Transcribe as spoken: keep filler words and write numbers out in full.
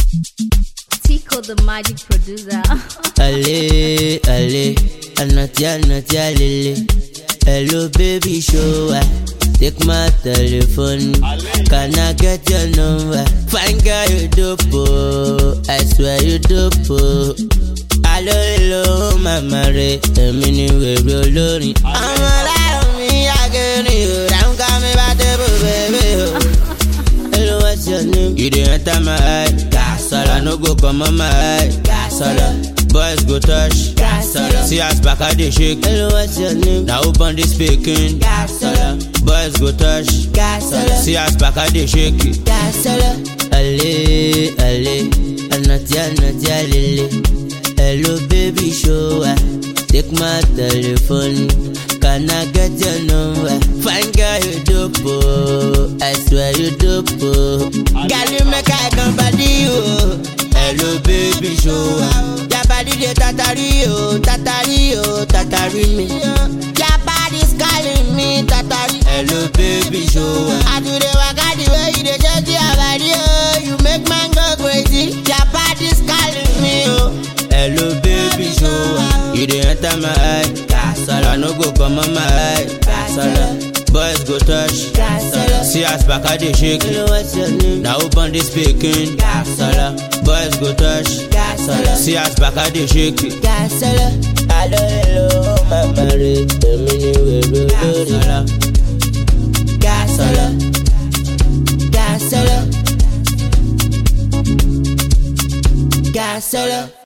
Tico the magic producer. Allez, allez, anatia, anatia, lele. Hello baby, show her. Take my telephone. Can I get your number? Fine girl, you dope, oh. I swear you dope, oh. Hello, hello, mama, re. A mini baby, olori. I'm alive, me, I get you. Don't call me by the baby. Hello, what's your name? You didn't enter my eye. Gasala, no go come on my eye. Gasala. Boys go touch, Gasala. See us back at the shake. Hello, what's your name? Now open the speaking, Gasala. Boys go touch, Gasala. See us back at the shake, Gasala. Allez, allez, anatia, anatia, lele. Hello baby, show her. Take my telephone. Can I get your number? Fine girl, you dope, oh. I swear you dope, oh. Girl, you make I come body, oh. Hello baby, show her. Your body de tatari, oh, tatari, oh, tatari me. Your body's calling me, tatari. Hello baby, show her. I do the work, I the way you dey change your body, oh. You make man go crazy. Your body's calling me, oh. Hello baby, show her. You dey enter my eye, Gasala. I no go come on my eye, Gasala. Boys go touch, Gasala. See us back at the shake. Hello, what's your name? Now open the speaking, Gasala. Boys go touch, Gasala. See us back at the shake, Gasala. Hello, hello, mama, re. A mini baby, Gasala. Gasala. Gasala. Gasala.